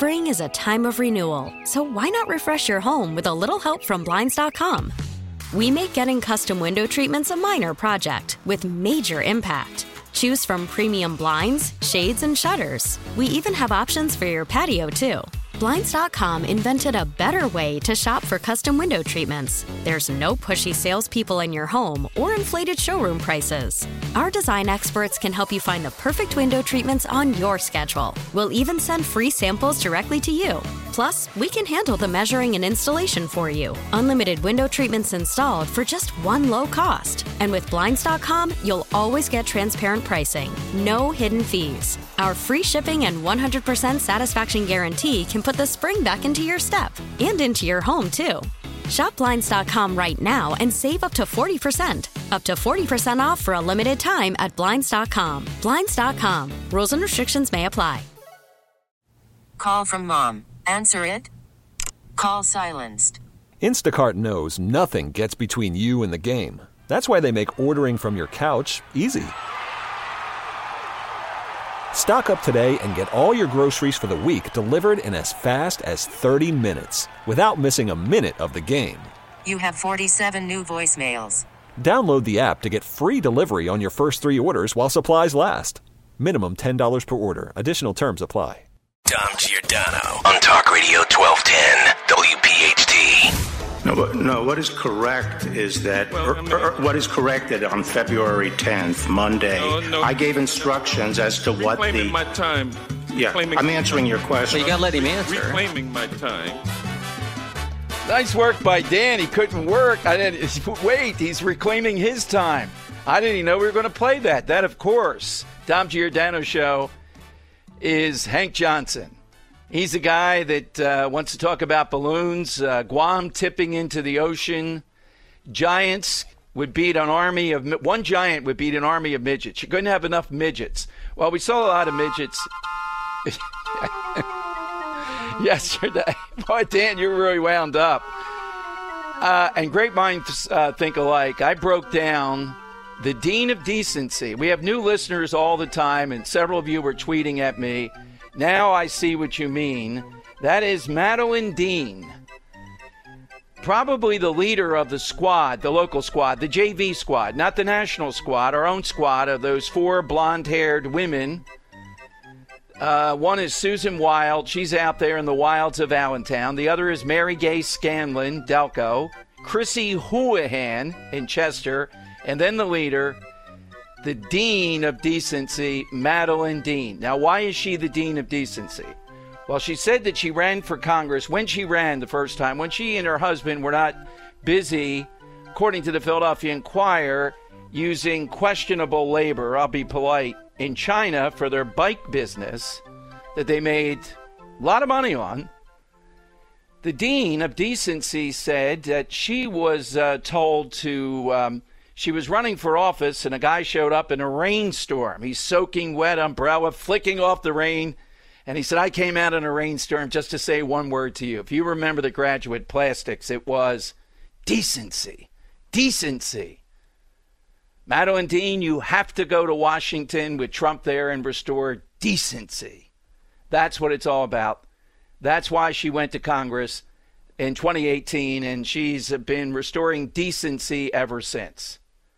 Spring is a time of renewal, so why not refresh your home with a little help from Blinds.com? We make getting custom window treatments a minor project with major impact. Choose from premium blinds, shades, and shutters. We even have options for your patio, too. Blinds.com invented a better way to shop for custom window treatments. There's no pushy salespeople in your home or inflated showroom prices. Our design experts can help you find the perfect window treatments on your schedule. We'll even send free samples directly to you. Plus, we can handle the measuring and installation for you. Unlimited window treatments installed for just one low cost. And with Blinds.com, you'll always get transparent pricing. No hidden fees. Our free shipping and 100% satisfaction guarantee can put the spring back into your step and into your home, too. Shop Blinds.com right now and save up to 40%. Up to 40% off for a limited time at Blinds.com. Blinds.com. Rules and restrictions may apply. Call from mom. Answer it. Call silenced. Instacart knows nothing gets between you and the game. That's why they make ordering from your couch easy. Stock up today and get all your groceries for the week delivered in as fast as 30 minutes without missing a minute of the game. You have 47 new voicemails. Download the app to get free delivery on your first 3 orders while supplies last. Minimum $10 per order. Additional terms apply. Dom Giordano on Talk Radio 1210 WPHT. No, what is correct is that, what is corrected on February 10th, Monday, I gave instructions as to what reclaiming my time. Yeah, I'm answering your question. Well, you gotta let him answer. Reclaiming my time. Nice work by Dan. He couldn't work. Wait, he's reclaiming his time. I didn't even know we were going to play that. That, of course, Dom Giordano Show is Hank Johnson. He's a guy that wants to talk about balloons, Guam tipping into the ocean. Giants would beat an army of – one giant would beat an army of midgets. You couldn't have enough midgets. Well, we saw a lot of midgets yesterday. Boy, Dan, you're really wound up. And great minds think alike. I broke down the Dean of Decency. We have new listeners all the time, and several of you were tweeting at me. Now I see what you mean. That is Madeline Dean, probably the leader of the squad, the local squad, the JV squad, not the national squad, our own squad of those 4 blonde-haired women. One is Susan Wild. She's out there in the wilds of Allentown. The other is Mary Gay Scanlon, Delco. Chrissy Houlihan in Chester. And then the leader, the Dean of Decency, Madeline Dean. Now, why is she the Dean of Decency? Well, she said that she ran for Congress when she ran the first time, when she and her husband were not busy, according to the Philadelphia Inquirer, using questionable labor, I'll be polite, in China for their bike business that they made a lot of money on. The Dean of Decency said that she was told to... She was running for office, and a guy showed up in a rainstorm. He's soaking wet umbrella, flicking off the rain. And he said, I came out in a rainstorm just to say one word to you. If you remember the Graduate Plastics, it was decency. Decency. Madeline Dean, you have to go to Washington with Trump there and restore decency. That's what it's all about. That's why she went to Congress in 2018, and she's been restoring decency ever since.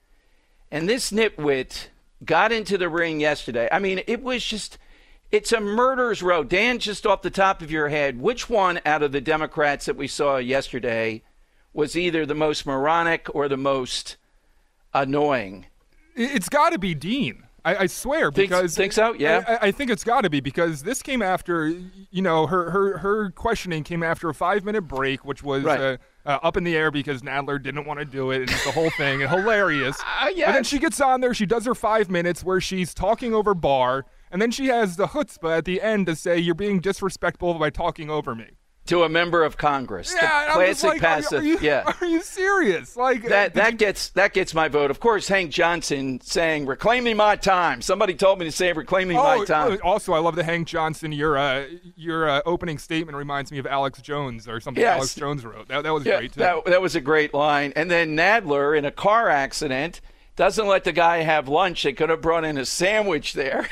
And this nitwit got into the ring yesterday. I mean, it was just, it's a murderer's row. Dan, just off the top of your head, which one out of the Democrats that we saw yesterday was either the most moronic or the most annoying? It's got to be Dean. I swear, because think so? Yeah, I think it's got to be, because this came after, you know, her questioning came after a 5-minute break, which was right. Up in the air because Nadler didn't want to do it, and it's the whole thing, and hilarious. Yeah. And then she gets on there, she does her 5 minutes where she's talking over Barr, and then she has the chutzpah at the end to say, you're being disrespectful by talking over me. To a member of Congress. Yeah, the classic like, passive. Are you serious? Like that gets my vote. Of course, Hank Johnson saying reclaiming my time. Somebody told me to say reclaiming my time. Also, I love the Hank Johnson. Your opening statement reminds me of Alex Jones or something. Yes. Alex Jones wrote. That was great too. That was a great line. And then Nadler in a car accident doesn't let the guy have lunch. They could have brought in a sandwich there.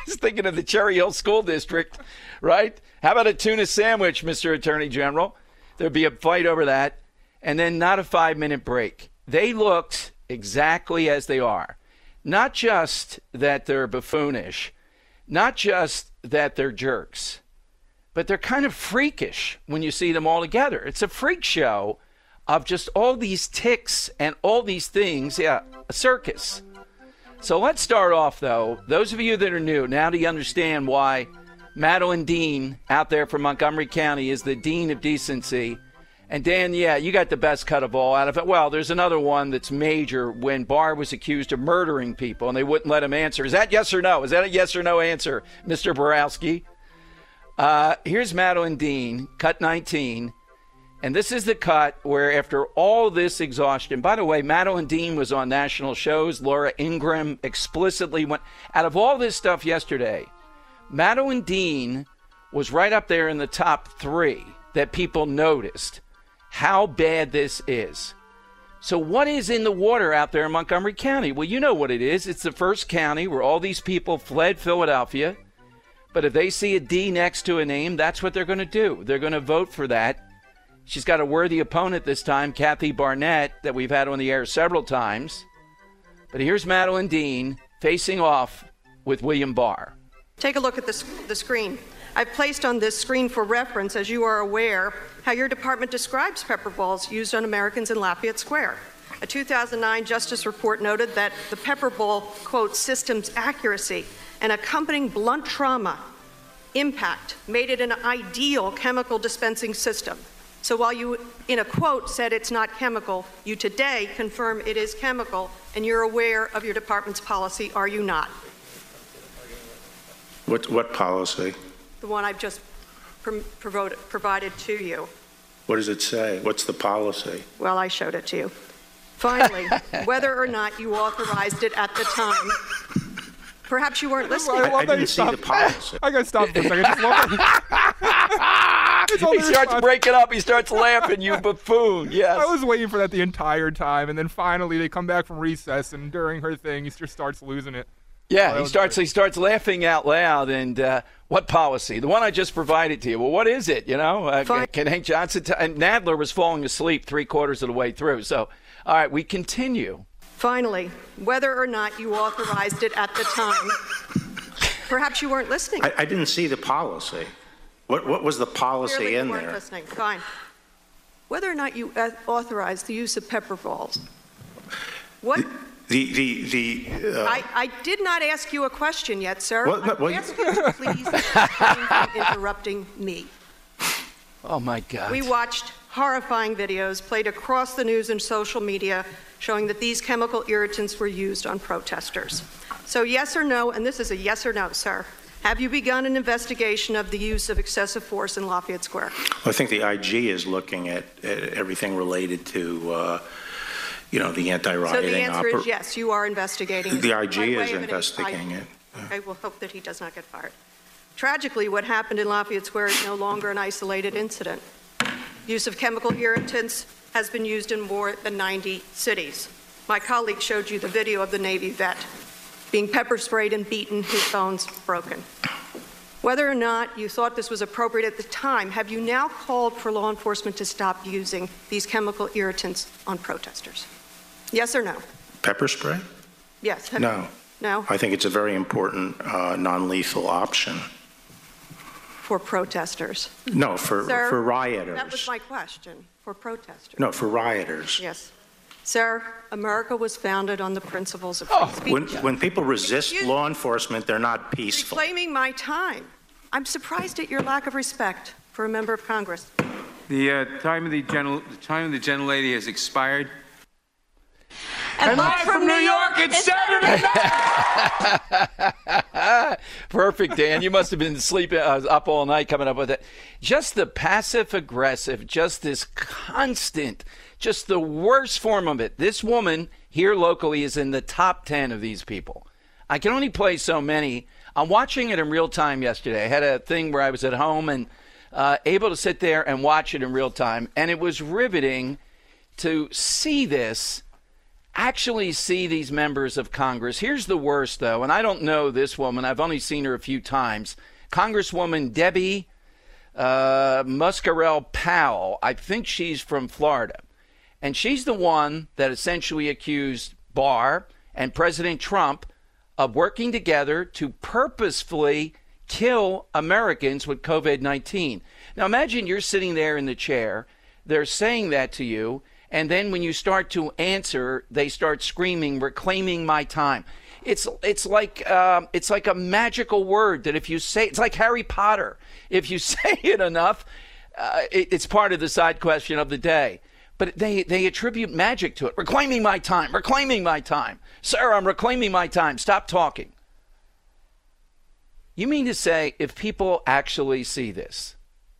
was thinking of the Cherry Hill School District, right? How about a tuna sandwich, Mr. Attorney General? There'd be a fight over that. And then not a 5-minute break. They looked exactly as they are. Not just that they're buffoonish, not just that they're jerks, but they're kind of freakish when you see them all together. It's a freak show of just all these tics and all these things. Yeah, a circus. So let's start off, though. Those of you that are new, now do you understand why Madeline Dean out there from Montgomery County is the Dean of Decency? And Dan, yeah, you got the best cut of all out of it. Well, there's another one that's major when Barr was accused of murdering people and they wouldn't let him answer. Is that yes or no? Is that a yes or no answer, Mr. Borowski? Here's Madeline Dean, cut 19. And this is the cut where after all this exhaustion, by the way, Madeline Dean was on national shows. Laura Ingraham explicitly went, out of all this stuff yesterday, Madeline Dean was right up there in the top 3 that people noticed how bad this is. So what is in the water out there in Montgomery County? Well, you know what it is. It's the first county where all these people fled Philadelphia. But if they see a D next to a name, that's what they're going to do. They're going to vote for that. She's got a worthy opponent this time, Kathy Barnett, that we've had on the air several times. But here's Madeline Dean facing off with William Barr. Take a look at the screen. I've placed on this screen for reference, as you are aware, how your department describes pepper balls used on Americans in Lafayette Square. A 2009 Justice report noted that the pepper ball, quote, system's accuracy and accompanying blunt trauma impact made it an ideal chemical dispensing system. So while you, in a quote, said it's not chemical, you today confirm it is chemical, and you're aware of your department's policy, are you not? What policy? The one I've just provided to you. What does it say? What's the policy? Well, I showed it to you. Finally, whether or not you authorized it at the time, perhaps you weren't listening. I didn't see the policy. I got to stop this. He starts breaking up. He starts laughing, you buffoon. Yes. I was waiting for that the entire time, and then finally they come back from recess, and during her thing, he just starts losing it. Yeah, he starts laughing out loud. And what policy? The one I just provided to you. Well, what is it? You know, can Hank Johnson and Nadler was falling asleep 3/4 of the way through. So, all right, we continue. Finally, whether or not you authorized it at the time, perhaps you weren't listening. I didn't see the policy. What was the policy Clearly in you weren't there? Listening. Fine. Whether or not you authorized the use of pepper balls. What? I did not ask you a question yet, sir. I asked you to please refrain from interrupting me. Oh, my God. We watched horrifying videos played across the news and social media showing that these chemical irritants were used on protesters. So yes or no, and this is a yes or no, sir, have you begun an investigation of the use of excessive force in Lafayette Square? Well, I think the IG is looking at everything related to the anti-rioting. So the answer is yes, you are investigating. The IG is investigating it. I will hope that he does not get fired. Tragically, what happened in Lafayette Square is no longer an isolated incident. Use of chemical irritants has been used in more than 90 cities. My colleague showed you the video of the Navy vet being pepper sprayed and beaten, his bones broken. Whether or not you thought this was appropriate at the time, have you now called for law enforcement to stop using these chemical irritants on protesters? Yes or no? Pepper spray? Yes. No. No? I think it's a very important non-lethal option. For protesters? No, for rioters. That was my question. For protesters? No, for rioters. Yes. Sir, America was founded on the principles of free speech. When people resist law enforcement, they're not peaceful. Reclaiming my time. I'm surprised at your lack of respect for a member of Congress. The time of the gentlelady has expired. And live from New York, it's Saturday night. Perfect, Dan. You must have been sleeping up all night coming up with it. Just the passive-aggressive, just this constant, just the worst form of it. This woman here locally is in the top 10 of these people. I can only play so many. I'm watching it in real time yesterday. I had a thing where I was at home and able to sit there and watch it in real time. And it was riveting to see this. actually see these members of Congress. Here's the worst, though, and I don't know this woman. I've only seen her a few times. Congresswoman Debbie Muscarell Powell. I think she's from Florida. And she's the one that essentially accused Barr and President Trump of working together to purposefully kill Americans with COVID-19. Now imagine you're sitting there in the chair. They're saying that to you. And then when you start to answer, they start screaming, reclaiming my time. It's like a magical word that if you say, it's like Harry Potter. If you say it enough, it's part of the side question of the day. But they attribute magic to it. Reclaiming my time, reclaiming my time. Sir, I'm reclaiming my time. Stop talking. You mean to say if people actually see this,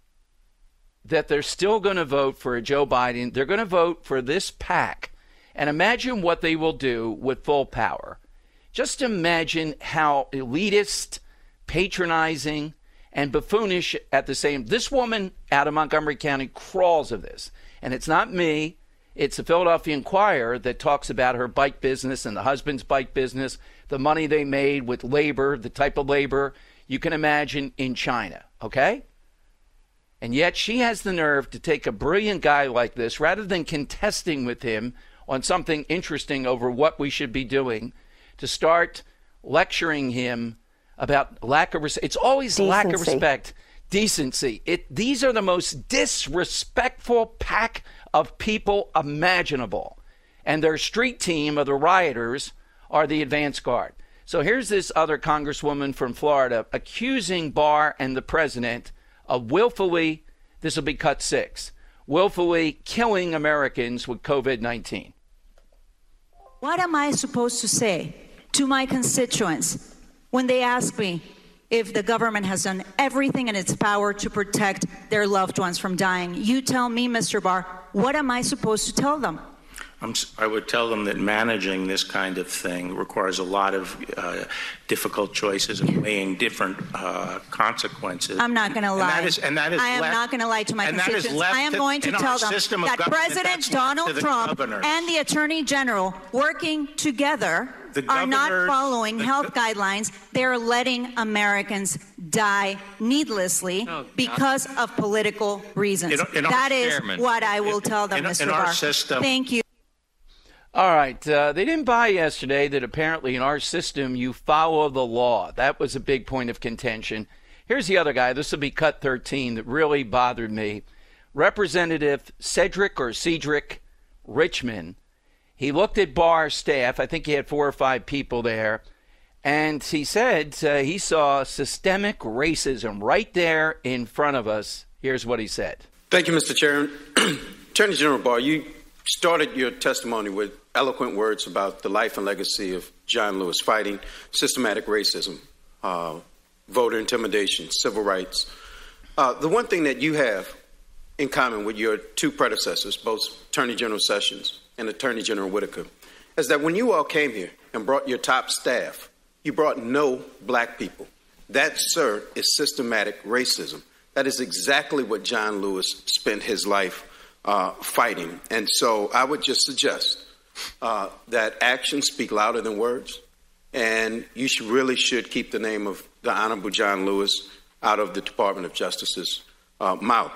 that they're still going to vote for Joe Biden, they're going to vote for this pack, and imagine what they will do with full power. Just imagine how elitist, patronizing, and buffoonish at the same. This woman out of Montgomery County crawls of this. And it's not me. It's the Philadelphia Inquirer that talks about her bike business and the husband's bike business, the money they made with labor, the type of labor you can imagine in China, okay? And yet she has the nerve to take a brilliant guy like this, rather than contesting with him on something interesting over what we should be doing, to start lecturing him about lack of respect. It's always decency. Lack of respect, decency. These are the most disrespectful pack of people imaginable. And their street team of the rioters are the advance guard. So here's this other congresswoman from Florida accusing Barr and the president of willfully, this will be cut 6, willfully killing Americans with COVID-19. What am I supposed to say to my constituents when they ask me if the government has done everything in its power to protect their loved ones from dying? You tell me, Mr. Barr, what am I supposed to tell them? I would tell them that managing this kind of thing requires a lot of difficult choices and weighing different consequences. I'm not going to lie. I am not going to lie to my constituents. I am going to tell them that President Donald Trump and the Attorney General working together are not following health guidelines. They're letting Americans die needlessly because of political reasons. That is what I will tell them, Mr. Barr. Thank you. All right. They didn't buy yesterday that apparently in our system you follow the law. That was a big point of contention. Here's the other guy. This will be cut 13 that really bothered me. Representative Cedric Richmond. He looked at Barr's staff. I think he had 4 or 5 people there. And he said he saw systemic racism right there in front of us. Here's what he said. Thank you, Mr. Chairman. Attorney General Barr, you started your testimony with eloquent words about the life and legacy of John Lewis, fighting systematic racism, voter intimidation, civil rights. The one thing that you have in common with your 2 predecessors, both Attorney General Sessions and Attorney General Whitaker, is that when you all came here and brought your top staff, you brought no black people. That, sir, is systematic racism. That is exactly what John Lewis spent his life fighting. And so I would just suggest that actions speak louder than words, and you really should keep the name of the Honorable John Lewis out of the Department of Justice's mouth.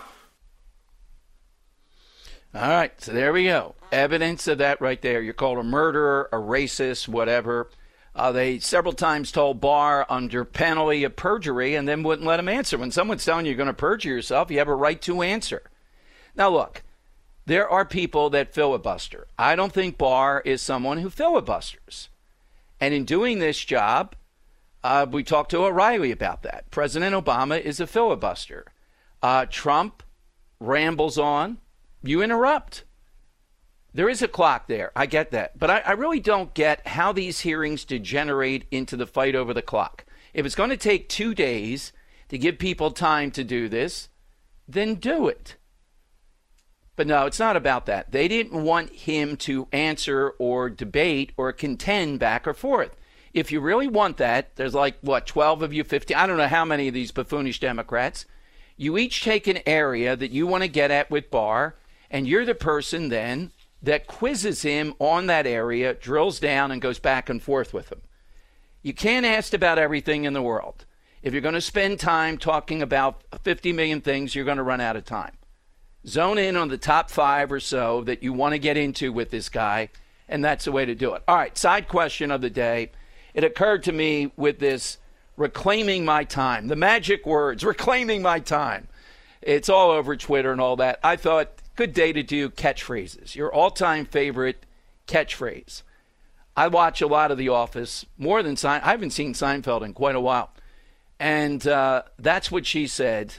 All right, so there we go. Evidence of that right there. You're called a murderer, a racist, whatever. They several times told Barr under penalty of perjury and then wouldn't let him answer. When someone's telling you you're going to perjure yourself, you have a right to answer. Now, look, there are people that filibuster. I don't think Barr is someone who filibusters. And in doing this job, we talked to O'Reilly about that. President Obama is a filibuster. Trump rambles on. You interrupt. There is a clock there. I get that. But I really don't get how these hearings degenerate into the fight over the clock. If it's going to take 2 days to give people time to do this, then do it. But no, it's not about that. They didn't want him to answer or debate or contend back or forth. If you really want that, there's 12 of you, 15, I don't know how many of these buffoonish Democrats. You each take an area that you want to get at with Barr, and you're the person then that quizzes him on that area, drills down, and goes back and forth with him. You can't ask about everything in the world. If you're going to spend time talking about 50 million things, you're going to run out of time. Zone in on the top 5 or so that you want to get into with this guy, and that's the way to do it. All right, side question of the day. It occurred to me with this reclaiming my time, the magic words, reclaiming my time. It's all over Twitter and all that. I thought, good day to do catchphrases. Your all-time favorite catchphrase. I watch a lot of The Office, more than I haven't seen Seinfeld in quite a while. And that's what she said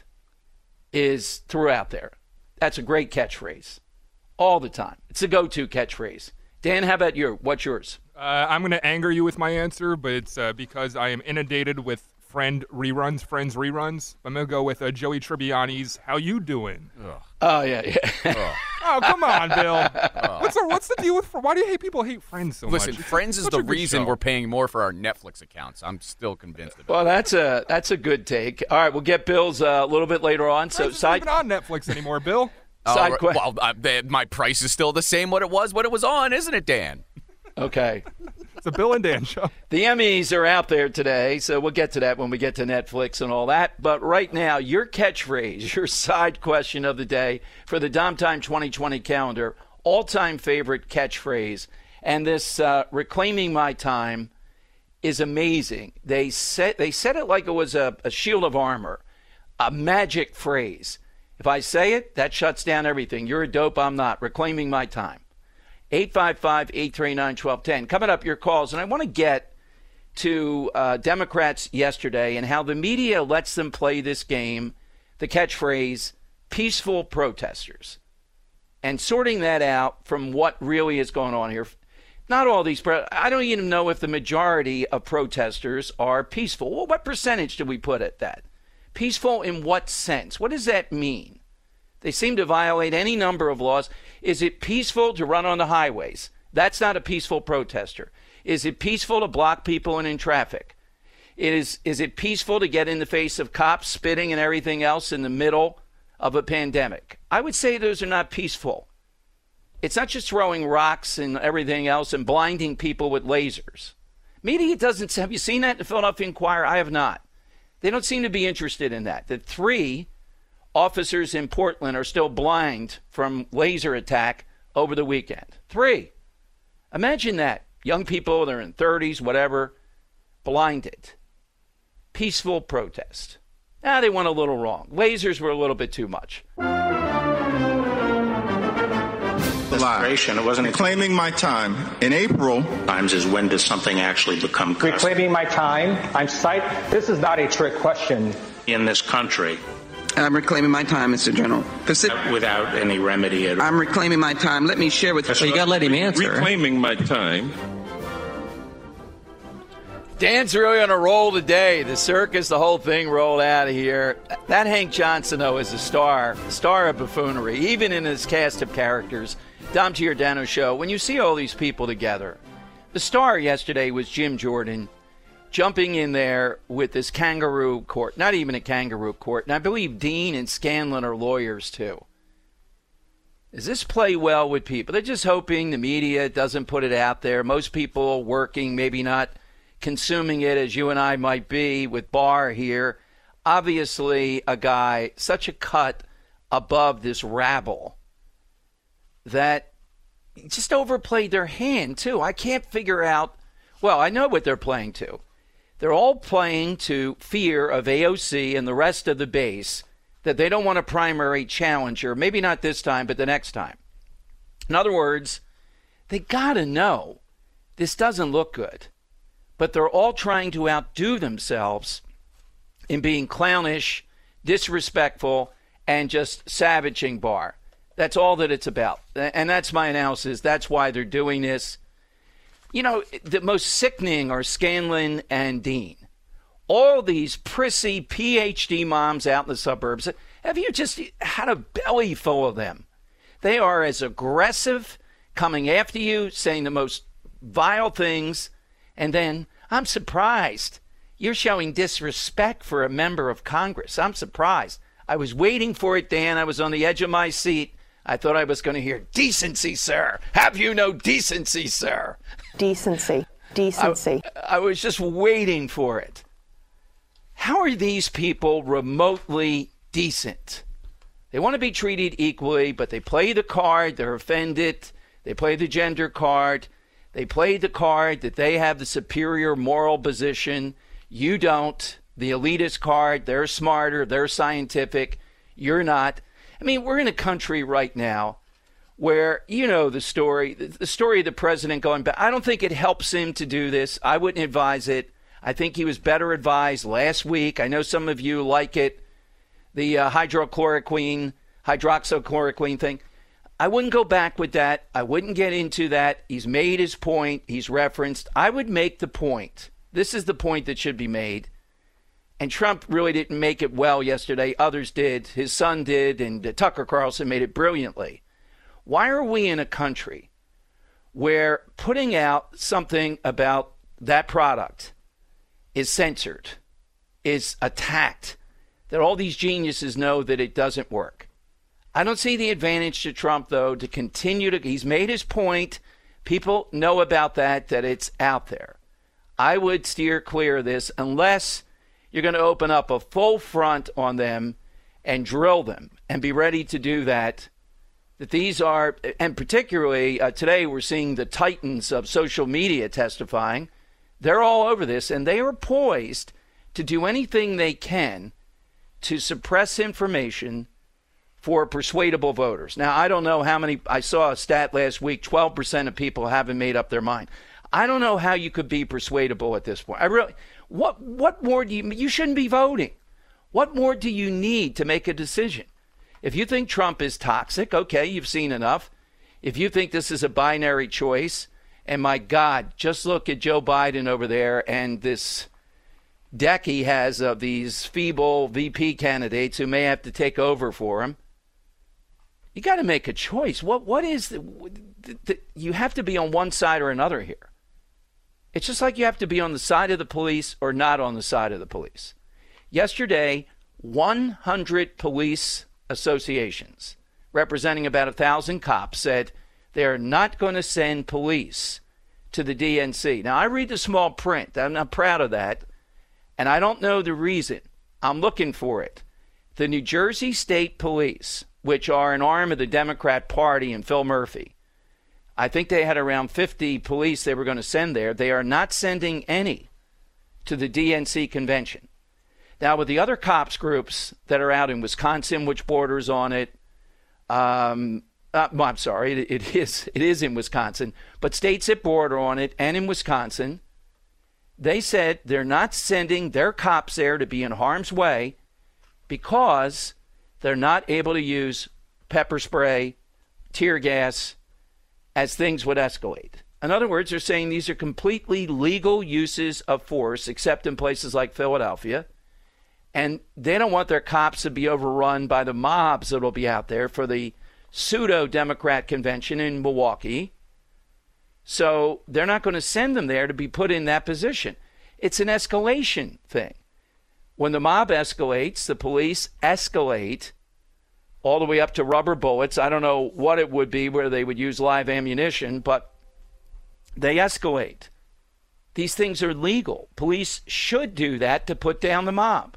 is throughout there. That's a great catchphrase. All the time. It's a go-to catchphrase. Dan, how about you? What's yours? I'm going to anger you with my answer, but it's because I am inundated with Friends reruns. I'm going to go with Joey Tribbiani's "How You Doing?" Ugh. Oh, yeah. Oh, come on, Bill. What's the deal with why do you hate people hate Friends so much? Listen, Friends is the reason we're paying more for our Netflix accounts. I'm still convinced of it. Well, that's a good take. All right, we'll get Bill's a little bit later on. So it's not even on Netflix anymore, Bill. My price is still the same what it was on, isn't it, Dan? Okay. It's a Bill and Dan show. The Emmys are out there today, so we'll get to that when we get to Netflix and all that. But right now, your catchphrase, your side question of the day for the Dom Time 2020 calendar, all-time favorite catchphrase. And this reclaiming my time is amazing. They said it like it was a shield of armor, a magic phrase. If I say it, that shuts down everything. You're a dope, I'm not. Reclaiming my time. 855-839-1210. Coming up, your calls. And I want to get to Democrats yesterday and how the media lets them play this game, the catchphrase, peaceful protesters, and sorting that out from what really is going on here. Not all these, I don't even know if the majority of protesters are peaceful. Well, what percentage do we put at that? Peaceful in what sense? What does that mean? They seem to violate any number of laws. Is it peaceful to run on the highways? That's not a peaceful protester. Is it peaceful to block people in traffic? Is it peaceful to get in the face of cops spitting and everything else in the middle of a pandemic? I would say those are not peaceful. It's not just throwing rocks and everything else and blinding people with lasers. Media doesn't. Have you seen that in the Philadelphia Inquirer? I have not. They don't seem to be interested in that. The 3 officers in Portland are still blind from laser attack over the weekend. 3. Imagine that. Young people, they're in 30s, whatever, blinded. Peaceful protest. They went a little wrong. Lasers were a little bit too much. It wasn't reclaiming my time. In April. Times is when does something actually become custom? Reclaiming my time. This is not a trick question. In this country. I'm reclaiming my time, Mr. General. Without any remedy at all. I'm reclaiming my time. Let me share with you. So you got to let him answer. Reclaiming my time. Dan's really on a roll today. The circus, the whole thing rolled out of here. That Hank Johnson, though, is a star of buffoonery, even in his cast of characters. Dom Giordano Show. When you see all these people together, the star yesterday was Jim Jordan jumping in there with this kangaroo court. Not even a kangaroo court. And I believe Dean and Scanlon are lawyers, too. Does this play well with people? They're just hoping the media doesn't put it out there. Most people working, maybe not consuming it as you and I might be with Barr here. Obviously, a guy, such a cut above this rabble that just overplayed their hand, too. I can't figure out. Well, I know what they're playing to. They're all playing to fear of AOC and the rest of the base that they don't want a primary challenger, maybe not this time, but the next time. In other words, they got to know this doesn't look good. But they're all trying to outdo themselves in being clownish, disrespectful, and just savaging Barr. That's all that it's about. And that's my analysis. That's why they're doing this. You know, the most sickening are Scanlon and Dean. All these prissy PhD moms out in the suburbs. Have you just had a belly full of them? They are as aggressive, coming after you, saying the most vile things. And then, I'm surprised. You're showing disrespect for a member of Congress. I'm surprised. I was waiting for it, Dan. I was on the edge of my seat. I thought I was going to hear decency, sir. Have you no decency, sir? Decency. I was just waiting for it. How are these people remotely decent? They want to be treated equally, but they play the card. They're offended. They play the gender card. They play the card that they have the superior moral position. You don't. The elitist card. They're smarter. They're scientific. You're not. I mean, we're in a country right now where, you know, the story of the president going back. I don't think it helps him to do this. I wouldn't advise it. I think he was better advised last week. I know some of you like it. The hydroxychloroquine thing. I wouldn't go back with that. I wouldn't get into that. He's made his point. He's referenced. I would make the point. This is the point that should be made. And Trump really didn't make it well yesterday. Others did. His son did, and Tucker Carlson made it brilliantly. Why are we in a country where putting out something about that product is censored, is attacked, that all these geniuses know that it doesn't work? I don't see the advantage to Trump, though, to continue to. He's made his point. People know about that it's out there. I would steer clear of this unless you're going to open up a full front on them and drill them and be ready to do that. That these are, and particularly today we're seeing the titans of social media testifying. They're all over this, and they are poised to do anything they can to suppress information for persuadable voters. Now, I don't know how many. I saw a stat last week, 12% of people haven't made up their mind. I don't know how you could be persuadable at this point. What more do you shouldn't be voting. What more do you need to make a decision? If you think Trump is toxic, okay, you've seen enough. If you think this is a binary choice, and my God, just look at Joe Biden over there and this deck he has of these feeble VP candidates who may have to take over for him. You got to make a choice. What is you have to be on one side or another here. It's just like you have to be on the side of the police or not on the side of the police. Yesterday, 100 police associations representing about 1,000 cops said they're not going to send police to the DNC. Now, I read the small print. I'm not proud of that. And I don't know the reason. I'm looking for it. The New Jersey State Police, which are an arm of the Democrat Party and Phil Murphy, I think they had around 50 police they were going to send there. They are not sending any to the DNC convention. Now, with the other cops groups that are out in Wisconsin, which borders on it, I'm sorry, it is in Wisconsin, but states that border on it and in Wisconsin, they said they're not sending their cops there to be in harm's way because they're not able to use pepper spray, tear gas, as things would escalate. In other words, they're saying these are completely legal uses of force, except in places like Philadelphia. And they don't want their cops to be overrun by the mobs that will be out there for the pseudo-Democrat convention in Milwaukee. So they're not going to send them there to be put in that position. It's an escalation thing. When the mob escalates, the police escalate all the way up to rubber bullets. I don't know what it would be where they would use live ammunition, but they escalate. These things are legal. Police should do that to put down the mob.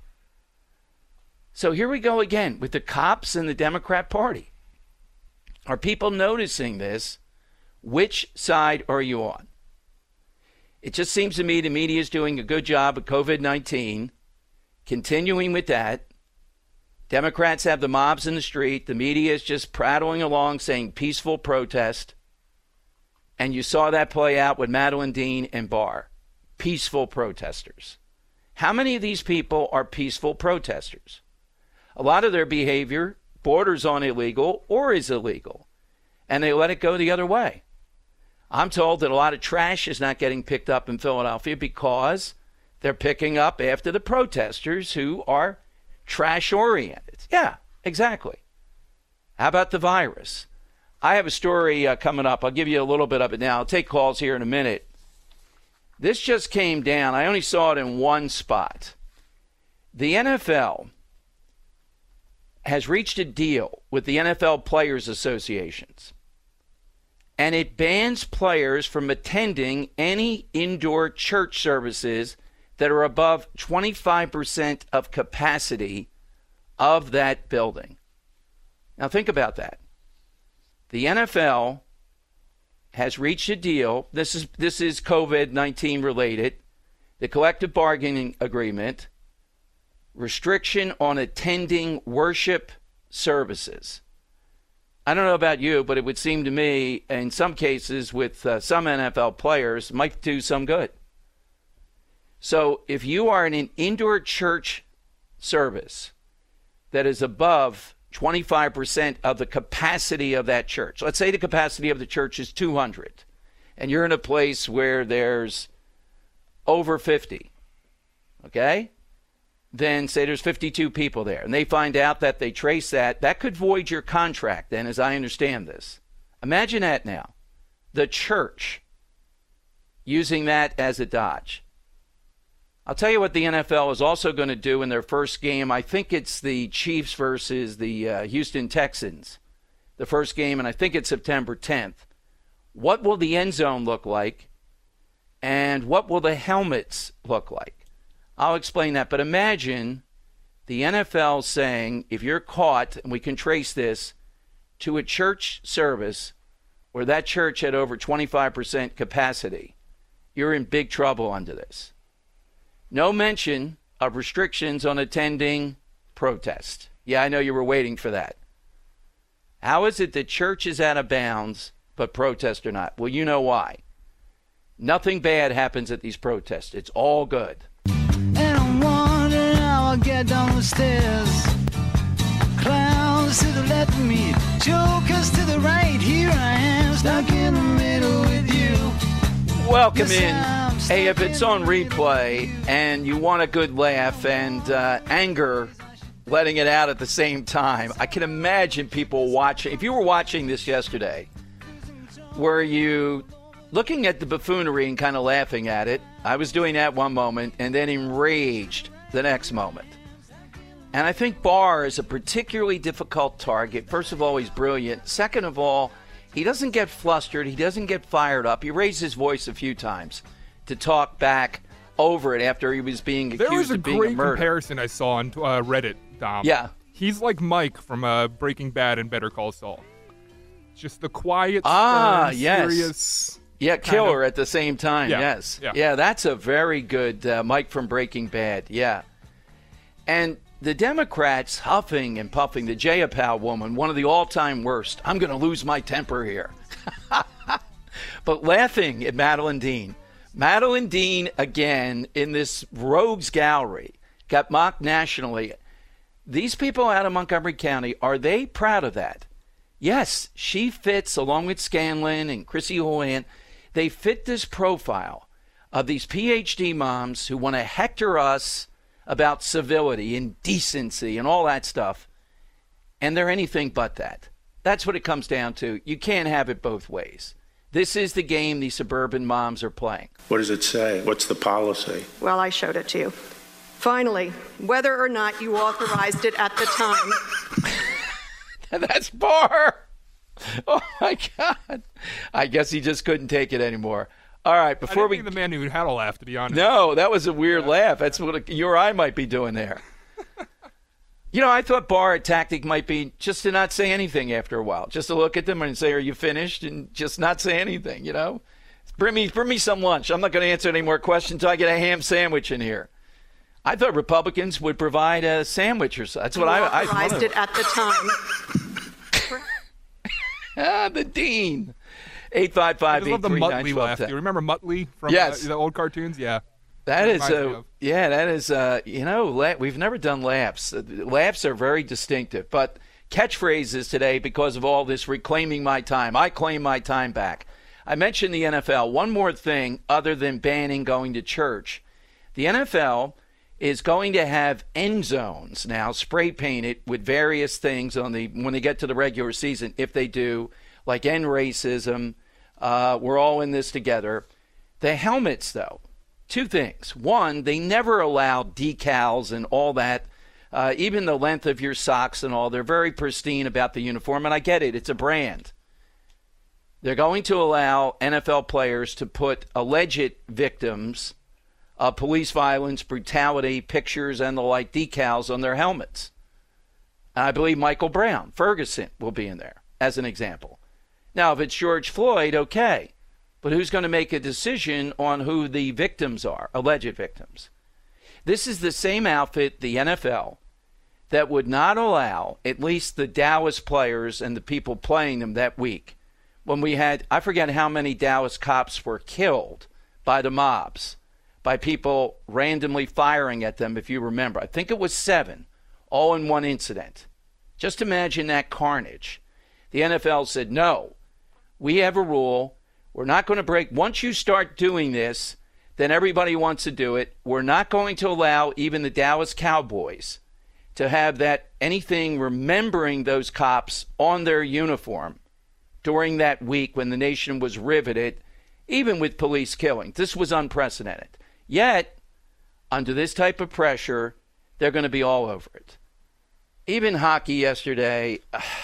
So here we go again with the cops and the Democrat Party. Are people noticing this? Which side are you on? It just seems to me the media is doing a good job of COVID-19, continuing with that. Democrats have the mobs in the street. The media is just prattling along saying peaceful protest. And you saw that play out with Madeline Dean and Barr. Peaceful protesters. How many of these people are peaceful protesters? A lot of their behavior borders on illegal or is illegal. And they let it go the other way. I'm told that a lot of trash is not getting picked up in Philadelphia because they're picking up after the protesters who are trash-oriented. Yeah, exactly. How about the virus? I have a story coming up. I'll give you a little bit of it now. I'll take calls here in a minute. This just came down. I only saw it in one spot. The NFL has reached a deal with the NFL Players Associations, and it bans players from attending any indoor church services that are above 25% of capacity of that building. Now think about that. The NFL has reached a deal. This is COVID-19 related. The collective bargaining agreement, restriction on attending worship services. I don't know about you, but it would seem to me, in some cases with some NFL players, might do some good. So if you are in an indoor church service that is above 25% of the capacity of that church, let's say the capacity of the church is 200, and you're in a place where there's over 50, okay? Then say there's 52 people there, and they find out that they trace that could void your contract then, as I understand this. Imagine that now. The church using that as a dodge. I'll tell you what the NFL is also going to do in their first game. I think it's the Chiefs versus the Houston Texans, the first game, and I think it's September 10th. What will the end zone look like, and what will the helmets look like? I'll explain that, but imagine the NFL saying, if you're caught, and we can trace this, to a church service where that church had over 25% capacity, you're in big trouble under this. No mention of restrictions on attending protest. Yeah, I know you were waiting for that. How is it that church is out of bounds, but protests are not? Well, you know why. Nothing bad happens at these protests. It's all good. And I'm wondering how I'll get down the stairs. Clowns to the left of me, jokers to the right. Here I am, stuck in the middle with you. Welcome in. Hey, if it's on replay and you want a good laugh and anger, letting it out at the same time, I can imagine people watching. If you were watching this yesterday, were you looking at the buffoonery and kind of laughing at it? I was doing that one moment and then enraged the next moment. And I think Barr is a particularly difficult target. First of all, he's brilliant. Second of all, he doesn't get flustered. He doesn't get fired up. He raised his voice a few times to talk back over it after he was being accused of being a murderer. There was a great comparison I saw on Reddit, Dom. Yeah. He's like Mike from Breaking Bad and Better Call Saul. Just the quiet, serious... Yeah, killer at the same time, yes. Yeah, that's a very good Mike from Breaking Bad, yeah. And the Democrats huffing and puffing, the Jayapal woman, one of the all-time worst. I'm going to lose my temper here. But laughing at Madeline Dean. Madeline Dean, again, in this rogues gallery, got mocked nationally. These people out of Montgomery County, are they proud of that? Yes, she fits, along with Scanlon and Chrissy Hoyan, they fit this profile of these PhD moms who want to hector us about civility and decency and all that stuff, and they're anything but that. That's what it comes down to. You can't have it both ways. This is the game these suburban moms are playing. What does it say? What's the policy? Well, I showed it to you. Finally, whether or not you authorized it at the time. That's Barr. Oh, my God. I guess he just couldn't take it anymore. All right, before I didn't think the man who had a laugh, to be honest. No, that was a weird laugh. That's what you or I might be doing there. You know, I thought Barr tactic might be just to not say anything after a while, just to look at them and say, "Are you finished?" and just not say anything. You know, bring me some lunch. I'm not going to answer any more questions until I get a ham sandwich in here. I thought Republicans would provide a sandwich or so. That's what I authorized it at the time. The Dean. 855-839-1210. I love the Muttley laugh. Do you remember Muttley from the old cartoons? Yeah. That is, we've never done laughs. Laughs are very distinctive. But catchphrases today, because of all this reclaiming my time. I claim my time back. I mentioned the NFL. One more thing other than banning going to church. The NFL is going to have end zones now spray painted with various things when they get to the regular season, if they do, like end racism. We're all in this together. The helmets, though. Two things. One, they never allowed decals and all that Even the length of your socks and all, they're very pristine about the uniform, and I get it. It's a brand. They're going to allow NFL players to put alleged victims of police violence, brutality, pictures, and the like decals on their helmets. And I believe Michael Brown, Ferguson, will be in there as an example. Now, if it's George Floyd, okay. But who's going to make a decision on who the victims are, alleged victims? This is the same outfit, the NFL, that would not allow at least the Dallas players and the people playing them that week, when we had, I forget how many Dallas cops were killed by the mobs, by people randomly firing at them, if you remember. I think it was 7, all in one incident. Just imagine that carnage. The NFL said, no, we have a rule. We're not going to break. Once you start doing this, then everybody wants to do it. We're not going to allow even the Dallas Cowboys to have that anything remembering those cops on their uniform during that week when the nation was riveted, even with police killing. This was unprecedented. Yet, under this type of pressure, they're going to be all over it. Even hockey yesterday,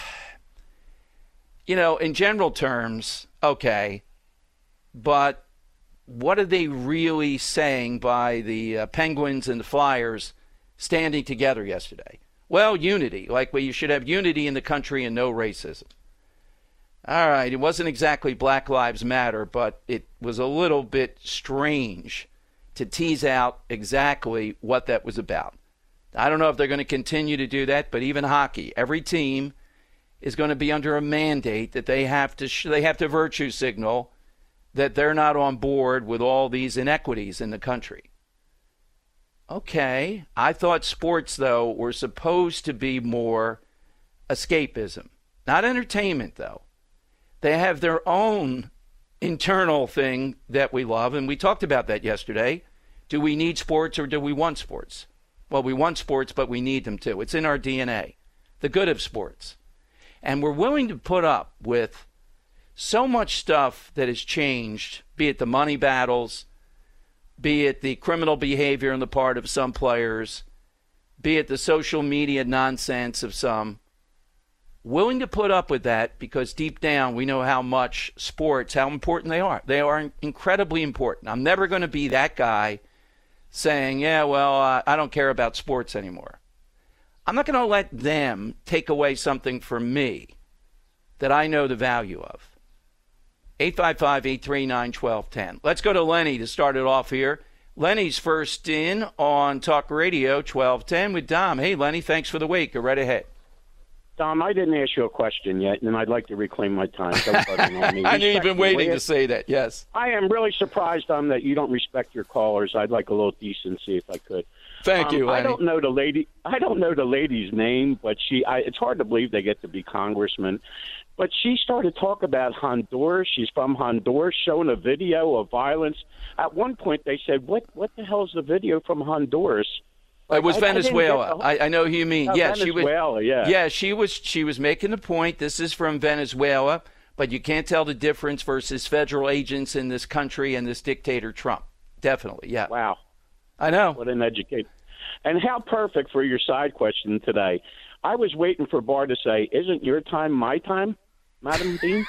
in general terms, okay, but what are they really saying by the Penguins and the Flyers standing together yesterday? Well, unity, like you should have unity in the country and no racism. All right, it wasn't exactly Black Lives Matter, but it was a little bit strange to tease out exactly what that was about. I don't know if they're going to continue to do that, but even hockey, every team is going to be under a mandate that they have to virtue signal that they're not on board with all these inequities in the country. Okay, I thought sports, though, were supposed to be more escapism. Not entertainment, though. They have their own internal thing that we love, and we talked about that yesterday. Do we need sports or do we want sports? Well, we want sports, but we need them too. It's in our DNA, the good of sports. And we're willing to put up with so much stuff that has changed, be it the money battles, be it the criminal behavior on the part of some players, be it the social media nonsense of some. Willing to put up with that because deep down we know how much sports, how important they are. They are incredibly important. I'm never going to be that guy saying, I don't care about sports anymore. I'm not going to let them take away something from me that I know the value of. 855-839-1210. Let's go to Lenny to start it off here. Lenny's first in on Talk Radio 1210 with Dom. Hey, Lenny, thanks for the wait. Go right ahead. Dom, I didn't ask you a question yet, and I'd like to reclaim my time. I knew you've been waiting to say that, yes. I am really surprised, Dom, that you don't respect your callers. I'd like a little decency if I could. Thank you, Lenny. I don't know the lady's name, but it's hard to believe they get to be congressman. But she started talking about Honduras. She's from Honduras, showing a video of violence. At one point, they said, "What the hell is the video from Honduras?" It was Venezuela. I know who you mean. Yeah, Venezuela, she was making the point. This is from Venezuela, but you can't tell the difference versus federal agents in this country and this dictator Trump. Definitely, yeah. Wow. I know. What an educator. And how perfect for your side question today. I was waiting for Barr to say, "Isn't your time my time, Madam Dean?"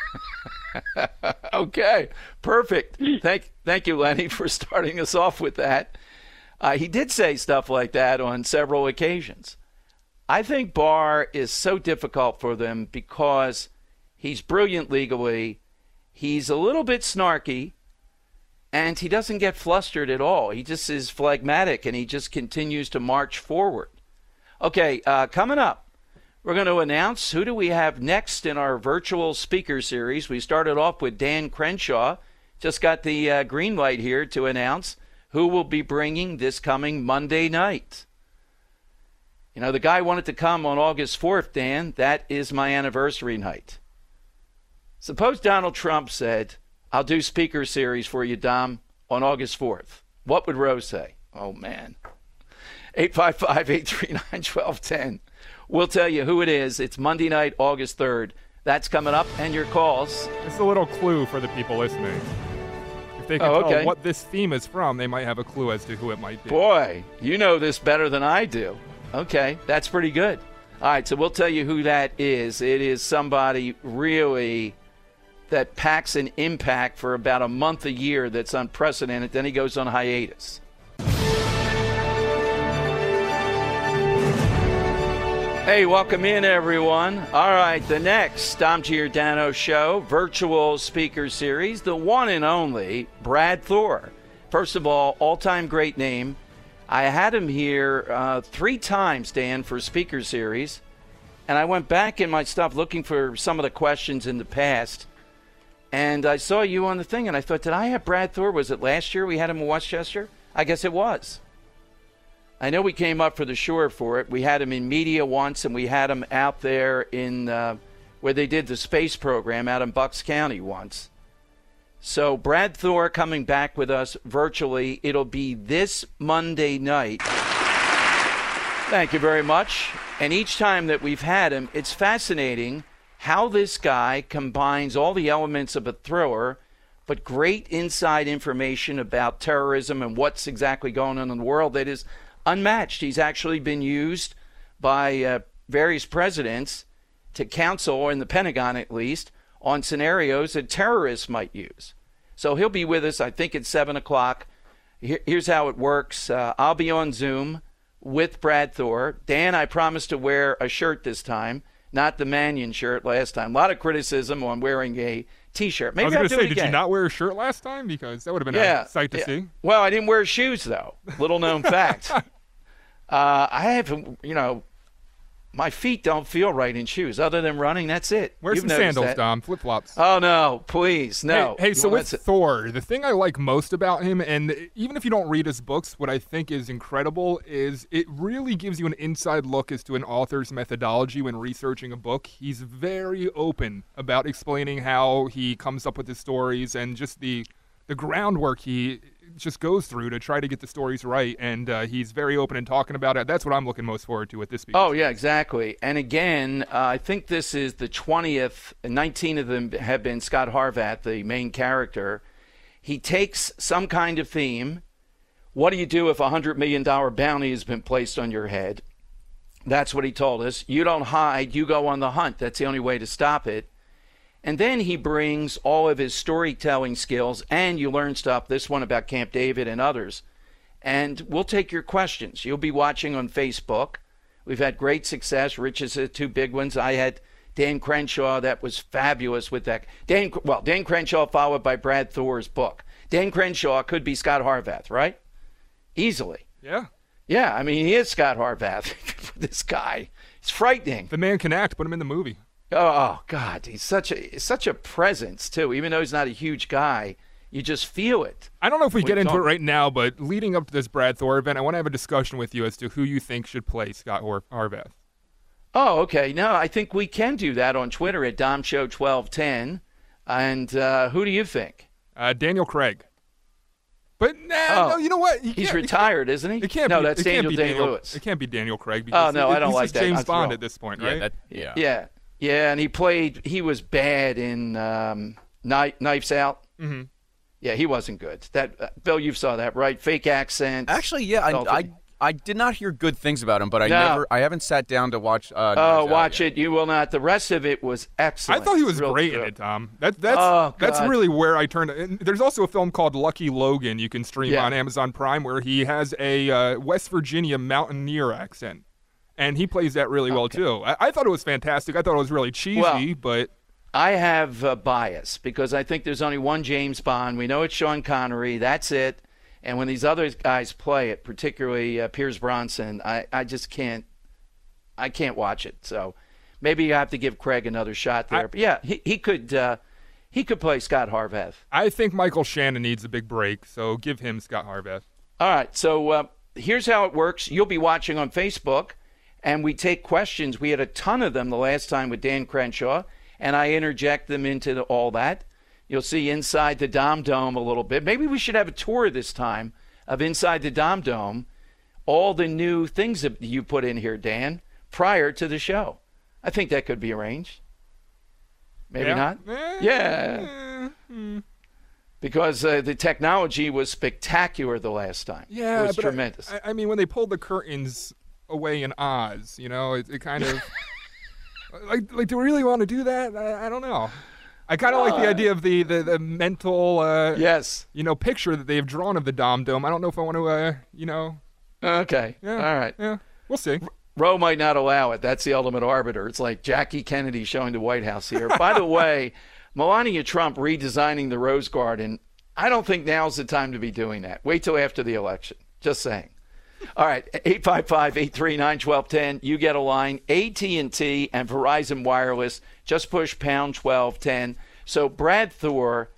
Okay, perfect. Thank you, Lenny, for starting us off with that. He did say stuff like that on several occasions. I think Barr is so difficult for them because he's brilliant legally, he's a little bit snarky, and he doesn't get flustered at all. He just is phlegmatic, and he just continues to march forward. Okay, coming up, we're going to announce who do we have next in our virtual speaker series. We started off with Dan Crenshaw. Just got the green light here to announce who will be bringing this coming Monday night. You know, the guy wanted to come on August 4th, Dan. That is my anniversary night. Suppose Donald Trump said, "I'll do speaker series for you, Dom, on August 4th. What would Rose say? Oh, man. 855-839-1210. We'll tell you who it is. It's Monday night, August 3rd. That's coming up, and your calls. It's a little clue for the people listening. If they can tell what this theme is from, they might have a clue as to who it might be. Boy, you know this better than I do. Okay, that's pretty good. All right, so we'll tell you who that is. It is somebody really that packs an impact for about a month a year that's unprecedented. Then he goes on hiatus. Hey, welcome in, everyone. All right, the next Dom Giordano Show virtual speaker series, the one and only Brad Thor. First of all-time great name. I had him here 3 times, Dan, for speaker series, and I went back in my stuff looking for some of the questions in the past, and I saw you on the thing, and I thought, did I have Brad Thor? Was it last year we had him in Westchester? I guess it was. I know we came up for the Shore for it. We had him in media once, and we had him out there in where they did the space program out in Bucks County once. So Brad Thor coming back with us virtually. It'll be this Monday night. Thank you very much. And each time that we've had him, it's fascinating how this guy combines all the elements of a thriller, but great inside information about terrorism and what's exactly going on in the world that is unmatched. He's actually been used by various presidents to counsel, in the Pentagon at least, on scenarios that terrorists might use. So he'll be with us, I think, at 7 o'clock. Here's how it works. I'll be on Zoom with Brad Thor. Dan, I promised to wear a shirt this time, not the Mannion shirt last time. A lot of criticism on wearing a T-shirt. Maybe I was going to say, did again. You not wear a shirt last time? Because that would have been a sight to see. Well, I didn't wear shoes, though. Little known fact. I have, my feet don't feel right in shoes. Other than running, that's it. Wear some sandals, Dom. Flip-flops. Oh, no. Please, no. Hey, so with Thor, the thing I like most about him, and even if you don't read his books, what I think is incredible is it really gives you an inside look as to an author's methodology when researching a book. He's very open about explaining how he comes up with his stories and just the groundwork he just goes through to try to get the stories right, and he's very open in talking about it. That's what I'm looking most forward to with this speech. Oh, yeah, exactly. And again, I think this is the 20th, 19 of them have been Scott Harvath, the main character. He takes some kind of theme. What do you do if a $100 million bounty has been placed on your head? That's what he told us. You don't hide, you go on the hunt. That's the only way to stop it. And then he brings all of his storytelling skills, and you learn stuff, this one about Camp David and others. And we'll take your questions. You'll be watching on Facebook. We've had great success. Rich has had 2 big ones. I had Dan Crenshaw. That was fabulous with that. Dan Crenshaw followed by Brad Thor's book. Dan Crenshaw could be Scott Harvath, right? Easily. Yeah. Yeah, I mean, he is Scott Harvath. This guy. It's frightening. The man can act. Put him in the movie. Oh God, he's such a presence too. Even though he's not a huge guy, you just feel it. I don't know if we get into it right now, but leading up to this Brad Thor event, I want to have a discussion with you as to who you think should play Scott Harvath. Oh, okay. No, I think we can do that on Twitter at DomShow1210. And who do you think? Daniel Craig. But no, you know what? He's retired, isn't he? It can't no, be, that's Daniel Day-Lewis. It can't be Daniel Craig. Because I don't like that. James Bond at this point, right? Yeah, and he was bad in Knives Out. Mm-hmm. Yeah, he wasn't good. Bill, you saw that, right? Fake accent. Actually, yeah, I did not hear good things about him, but I haven't sat down to watch. Watch it. You will not. The rest of it was excellent. I thought he was great in it, Tom. That's really where I turned. And there's also a film called Lucky Logan you can stream on Amazon Prime where he has a West Virginia mountaineer accent. And he plays that really well, too. I thought it was fantastic. I thought it was really cheesy, but... I have a bias because I think there's only one James Bond. We know it's Sean Connery. That's it. And when these other guys play it, particularly Pierce Brosnan, I just can't watch it. So maybe you have to give Craig another shot there. But yeah, he could play Scott Harvath. I think Michael Shannon needs a big break, so give him Scott Harvath. All right, so here's how it works. You'll be watching on Facebook. And we take questions. We had a ton of them the last time with Dan Crenshaw, and I interject them into all that. You'll see Inside the Dom Dome a little bit. Maybe we should have a tour this time of Inside the Dom Dome, all the new things that you put in here, Dan, prior to the show. I think that could be arranged. Maybe not? Yeah. Because the technology was spectacular the last time. Yeah, it was tremendous. I mean, when they pulled the curtains away in Oz. You know, it kind of like do we really want to do that? I don't know. I kind of like the idea of the mental picture that they've drawn of the Dome. I don't know if I want to Okay. Yeah. All right. Yeah. We'll see. Roe might not allow it. That's the ultimate arbiter. It's like Jackie Kennedy showing the White House here. By the way, Melania Trump redesigning the Rose Garden. I don't think now's the time to be doing that. Wait till after the election. Just saying. All right, 855-839-1210. You get a line. AT&T and Verizon Wireless. Just push pound 1210. So Brad Thor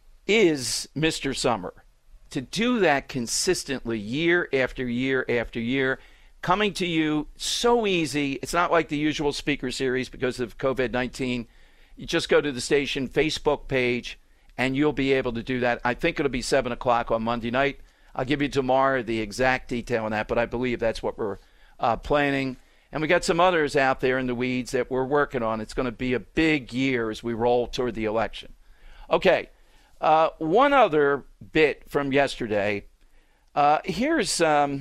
is Mr. Summer. To do that consistently year after year after year, coming to you so easy. It's not like the usual speaker series because of COVID-19. You just go to the station Facebook page, and you'll be able to do that. I think it'll be 7 o'clock on Monday night. I'll give you tomorrow the exact detail on that, but I believe that's what we're planning. And we got some others out there in the weeds that we're working on. It's going to be a big year as we roll toward the election. Okay, one other bit from yesterday. Here's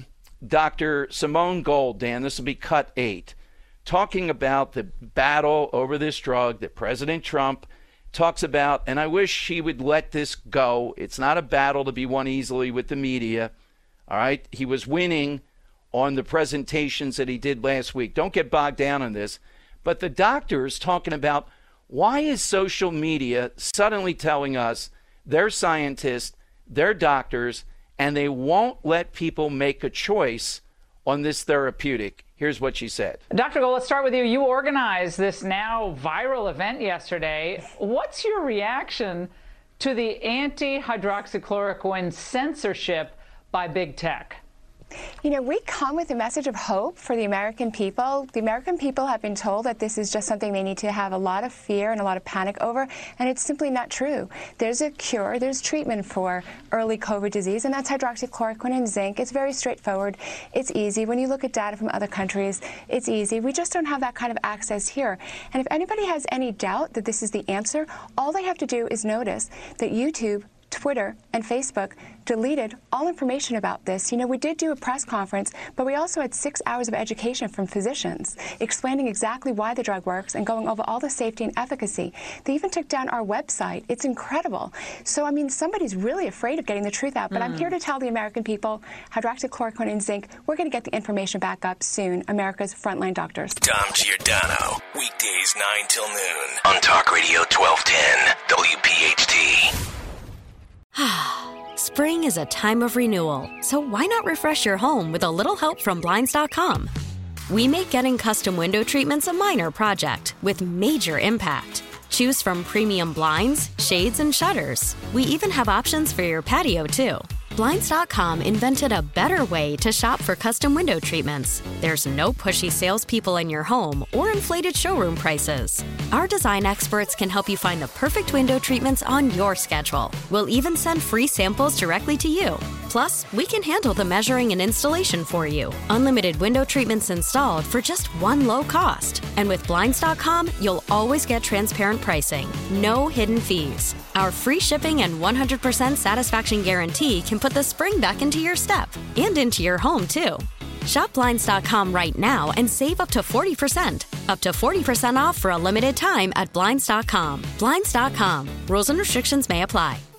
Dr. Simone Gold, Dan. This will be cut 8, talking about the battle over this drug that President Trump talks about, and I wish he would let this go. It's not a battle to be won easily with the media. All right? He was winning on the presentations that he did last week. Don't get bogged down on this. But the doctors talking about why is social media suddenly telling us they're scientists, they're doctors, and they won't let people make a choice on this therapeutic. Here's what she said. Dr. Gold, let's start with you. You organized this now viral event yesterday. What's your reaction to the anti-hydroxychloroquine censorship by big tech? You know, we come with a message of hope for the American people. The American people have been told that this is just something they need to have a lot of fear and a lot of panic over, and it's simply not true. There's a cure, there's treatment for early COVID disease, and that's hydroxychloroquine and zinc. It's very straightforward. It's easy. When you look at data from other countries, it's easy. We just don't have that kind of access here. And if anybody has any doubt that this is the answer, all they have to do is notice that YouTube, Twitter, and Facebook deleted all information about this. You know, we did do a press conference, but we also had 6 hours of education from physicians explaining exactly why the drug works and going over all the safety and efficacy. They even took down our website. It's incredible. So, I mean, somebody's really afraid of getting the truth out, but I'm here to tell the American people, hydroxychloroquine and zinc, we're going to get the information back up soon. America's frontline doctors. Dom Giordano, weekdays 9 till noon on Talk Radio 1210, WPHT. Spring is a time of renewal, so why not refresh your home with a little help from Blinds.com? We make getting custom window treatments a minor project with major impact. Choose from premium blinds, shades, and shutters. We even have options for your patio, too. Blinds.com invented a better way to shop for custom window treatments. There's no pushy salespeople in your home or inflated showroom prices. Our design experts can help you find the perfect window treatments on your schedule. We'll even send free samples directly to you. Plus, we can handle the measuring and installation for you. Unlimited window treatments installed for just one low cost. And with Blinds.com, you'll always get transparent pricing. No hidden fees. Our free shipping and 100% satisfaction guarantee can put the spring back into your step and into your home, too. Shop Blinds.com right now and save up to 40%. Up to 40% off for a limited time at Blinds.com. Blinds.com. Rules and restrictions may apply.